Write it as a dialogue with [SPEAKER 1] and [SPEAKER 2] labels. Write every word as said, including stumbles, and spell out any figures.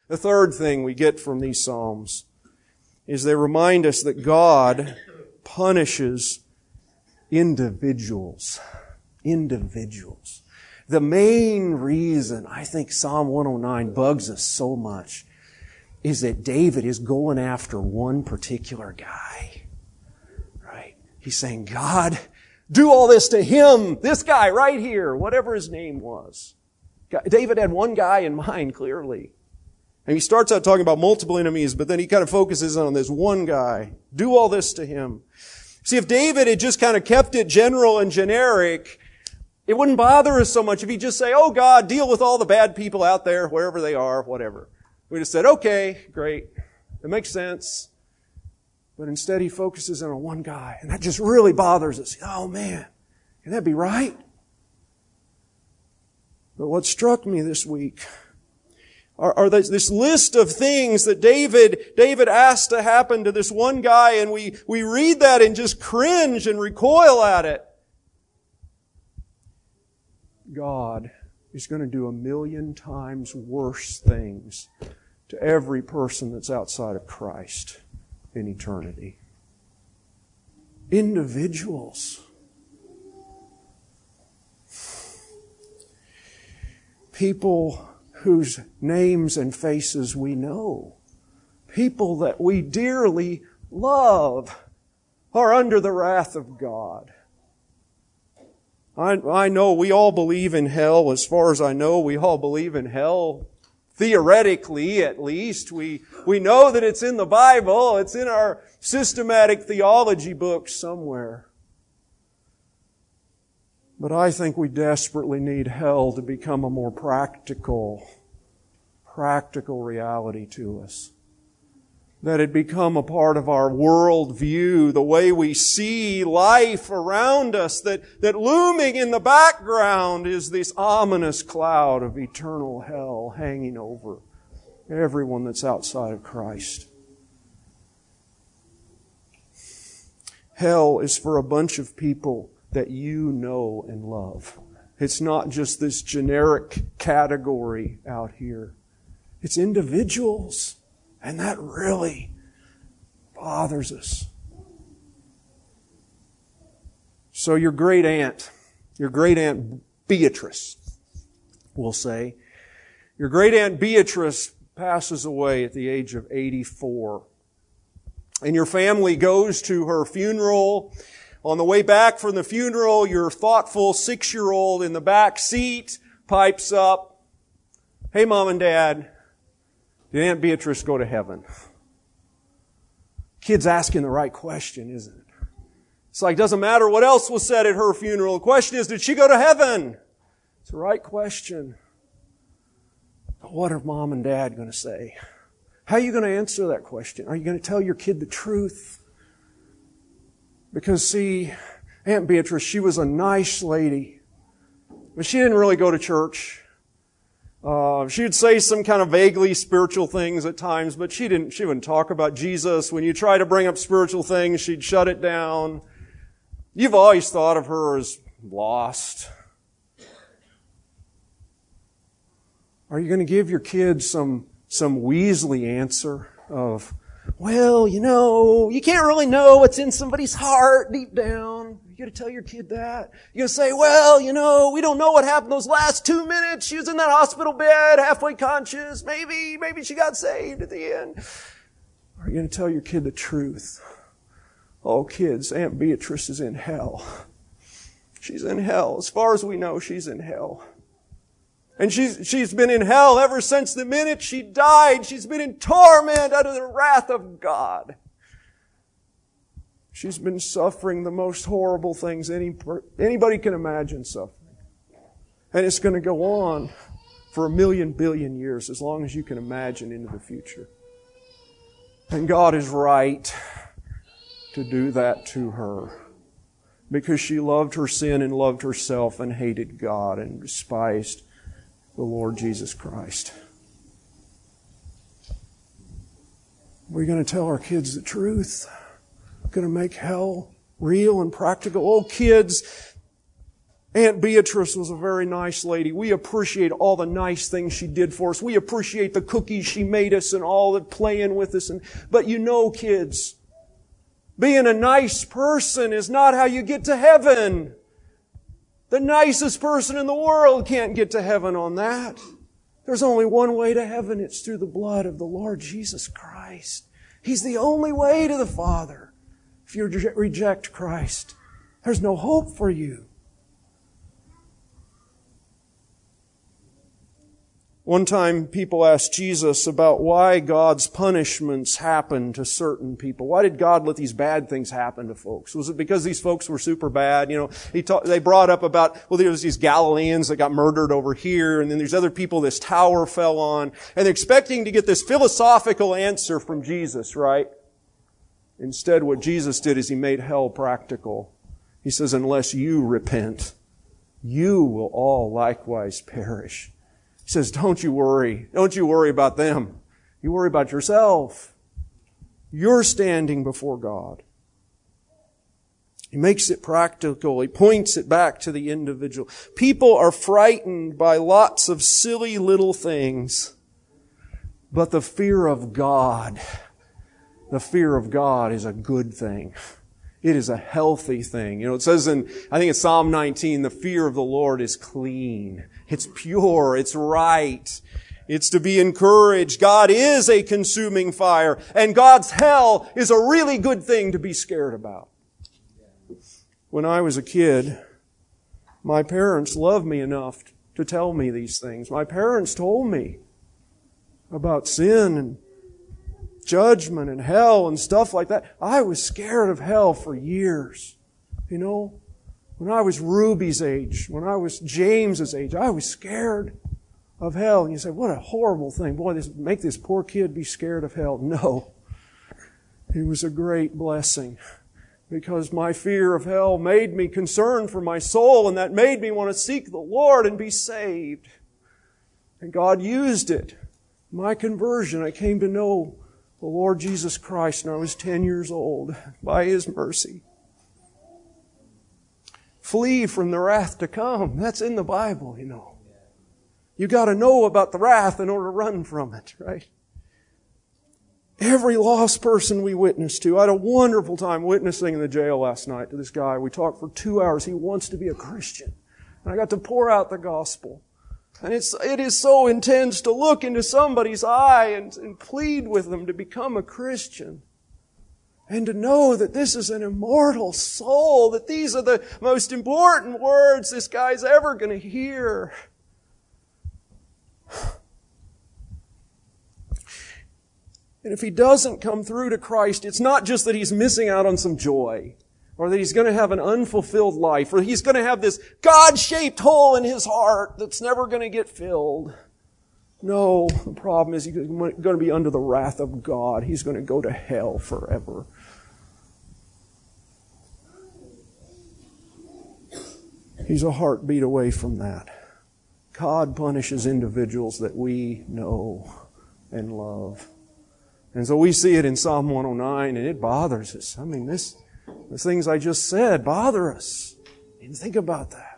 [SPEAKER 1] The third thing we get from these Psalms is they remind us that God punishes individuals. Individuals. The main reason I think Psalm one oh nine bugs us so much is that David is going after one particular guy. Right? He's saying, God, do all this to him, this guy right here, whatever his name was. David had one guy in mind, clearly. And he starts out talking about multiple enemies, but then he kind of focuses on this one guy. Do all this to him. See, if David had just kind of kept it general and generic, it wouldn't bother us so much if he'd just say, oh God, deal with all the bad people out there, wherever they are, whatever. We'd have said, okay, great. It makes sense. But instead he focuses in on one guy, and that just really bothers us. Oh man, can that be right? But what struck me this week are, are this, this list of things that David, David asked to happen to this one guy, and we, we read that and just cringe and recoil at it. God is going to do a million times worse things to every person that's outside of Christ in eternity. Individuals. People whose names and faces we know. People that we dearly love are under the wrath of God. I, I know we all believe in hell. As far as I know, we all believe in hell. Theoretically, at least. We, we know that it's in the Bible. It's in our systematic theology books somewhere. But I think we desperately need hell to become a more practical, practical reality to us. That it become a part of our world view, the way we see life around us, that, that looming in the background is this ominous cloud of eternal hell hanging over everyone that's outside of Christ. Hell is for a bunch of people that you know and love. It's not just this generic category out here. It's individuals. And that really bothers us. So your great aunt, your great aunt Beatrice, we'll say, your great aunt Beatrice passes away at the age of eighty-four. And your family goes to her funeral. On the way back from the funeral, your thoughtful six-year-old in the back seat pipes up, "Hey, Mom and Dad, did Aunt Beatrice go to heaven?" Kid's asking the right question, isn't it? It's like, doesn't matter what else was said at her funeral. The question is, did she go to heaven? It's the right question. But what are Mom and Dad going to say? How are you going to answer that question? Are you going to tell your kid the truth? Because see, Aunt Beatrice, she was a nice lady, but she didn't really go to church. Uh, she would say some kind of vaguely spiritual things at times, but she didn't, she wouldn't talk about Jesus. When you try to bring up spiritual things, she'd shut it down. You've always thought of her as lost. Are you going to give your kids some, some Weasley answer of, well, you know, you can't really know what's in somebody's heart deep down? You got to tell your kid that. You're going to say, well, you know, we don't know what happened those last two minutes. She was in that hospital bed, halfway conscious. Maybe, maybe she got saved at the end. Are you going to tell your kid the truth? Oh, kids, Aunt Beatrice is in hell. She's in hell. As far as we know, she's in hell. And she's, she's been in hell ever since the minute she died. She's been in torment under the wrath of God. She's been suffering the most horrible things any, anybody can imagine suffering. And it's going to go on for a million billion years, as long as you can imagine into the future. And God is right to do that to her, because she loved her sin and loved herself and hated God and despised the Lord Jesus Christ. We're going to tell our kids the truth. We're going to make hell real and practical. Oh, kids, Aunt Beatrice was a very nice lady. We appreciate all the nice things she did for us. We appreciate the cookies she made us and all the playing with us. And, but you know, kids, being a nice person is not how you get to heaven. The nicest person in the world can't get to heaven on that. There's only one way to heaven. It's through the blood of the Lord Jesus Christ. He's the only way to the Father. If you reject Christ, there's no hope for you. One time people asked Jesus about why God's punishments happen to certain people. Why did God let these bad things happen to folks? Was it because these folks were super bad? You know, he talk, they brought up about, well, there was these Galileans that got murdered over here, and then there's other people this tower fell on, and they're expecting to get this philosophical answer from Jesus, right? Instead, what Jesus did is He made hell practical. He says, unless you repent, you will all likewise perish. He says, don't you worry. Don't you worry about them. You worry about yourself. You're standing before God. He makes it practical. He points it back to the individual. People are frightened by lots of silly little things. But the fear of God, the fear of God is a good thing. It is a healthy thing. You know, it says in, I think it's Psalm nineteen, the fear of the Lord is clean. It's pure. It's right. It's to be encouraged. God is a consuming fire, and God's hell is a really good thing to be scared about. When I was a kid, my parents loved me enough to tell me these things. My parents told me about sin and judgment and hell and stuff like that. I was scared of hell for years. You know, when I was Ruby's age, when I was James's age, I was scared of hell. And you say, what a horrible thing. Boy, this make this poor kid be scared of hell. No. It was a great blessing, because my fear of hell made me concerned for my soul, and that made me want to seek the Lord and be saved. And God used it. My conversion, I came to know the Lord Jesus Christ when I was ten years old by His mercy. Flee from the wrath to come. That's in the Bible, you know. You got to know about the wrath in order to run from it, right? Every lost person we witnessed to. I had a wonderful time witnessing in the jail last night to this guy. We talked for two hours. He wants to be a Christian. And I got to pour out the gospel. And it's, it is so intense to look into somebody's eye and, and plead with them to become a Christian. And to know that this is an immortal soul, that these are the most important words this guy's ever going to hear. And if he doesn't come through to Christ, it's not just that he's missing out on some joy, or that he's going to have an unfulfilled life, or he's going to have this God-shaped hole in his heart that's never going to get filled. No, the problem is he's going to be under the wrath of God. He's going to go to hell forever. He's a heartbeat away from that. God punishes individuals that we know and love. And so we see it in Psalm one oh nine, and it bothers us. I mean, this, the things I just said bother us. And think about that.